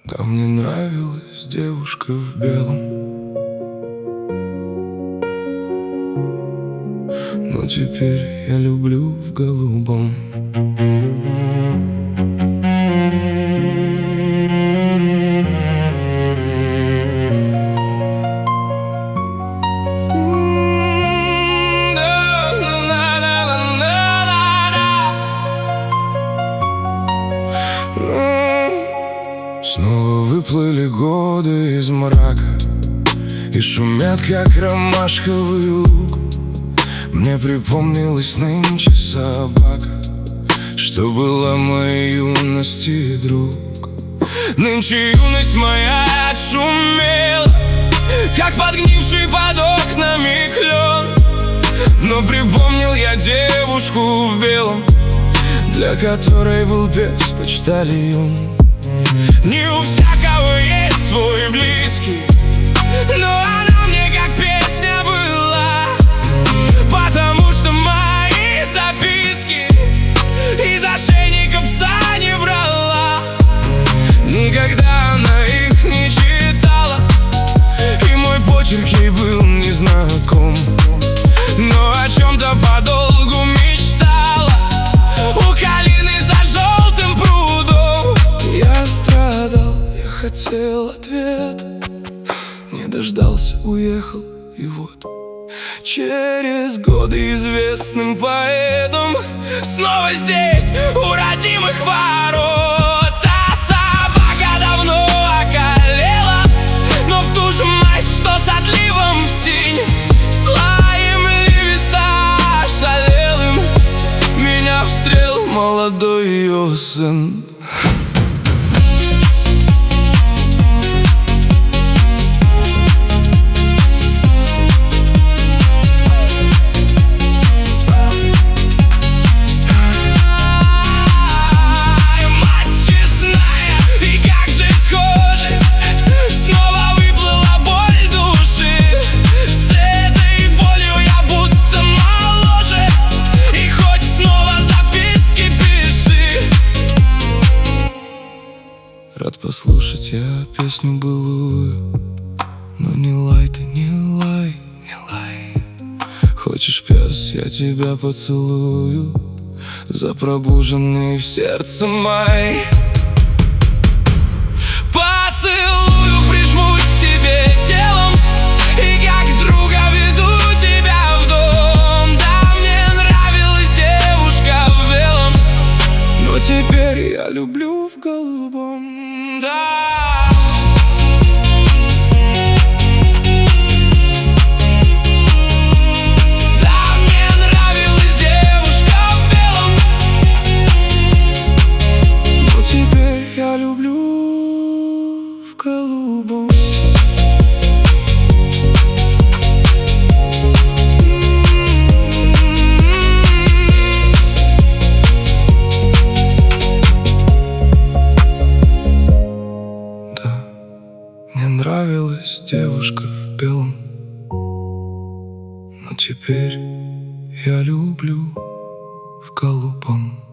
А мне нравилась девушка в белом, но теперь я люблю в голубом. Снова выплыли годы из мрака и шумят, как ромашковый луг. Мне припомнилась нынче собака, что была моей юности друг. Нынче юность моя отшумела, как подгнивший под окнами клен. Но припомнил я девушку в белом, для которой был пес-почтальон. Не у всякого есть свой близкий, но она мне как песня была, потому что мои записки из ошейника пса не брала. Никогда она их не читала, и мой почерк ей был незнаком, но о чем-то подолгу мечтала у калины за желтым прудом. Я страдал, я хотел ответа, не дождался, уехал, и вот через годы известным поэтом снова здесь, у родимых ворот. А собака давно околела, но в ту же мазь, что с отливом в синь, слоем листа шалелым меня встрел молодой ее сын. Рад послушать я песню былую, но не лай ты, не лай, не лай. Хочешь, пес, я тебя поцелую за пробуженный в сердце май. Поцелую, прижмусь к тебе телом и как друга веду тебя в дом. Да, мне нравилась девушка в белом, но теперь я люблю в голубом. Да. Да, мне нравилась девушка в белом, но теперь я люблю в голубом. Мне нравилась девушка в белом, но теперь я люблю в голубом.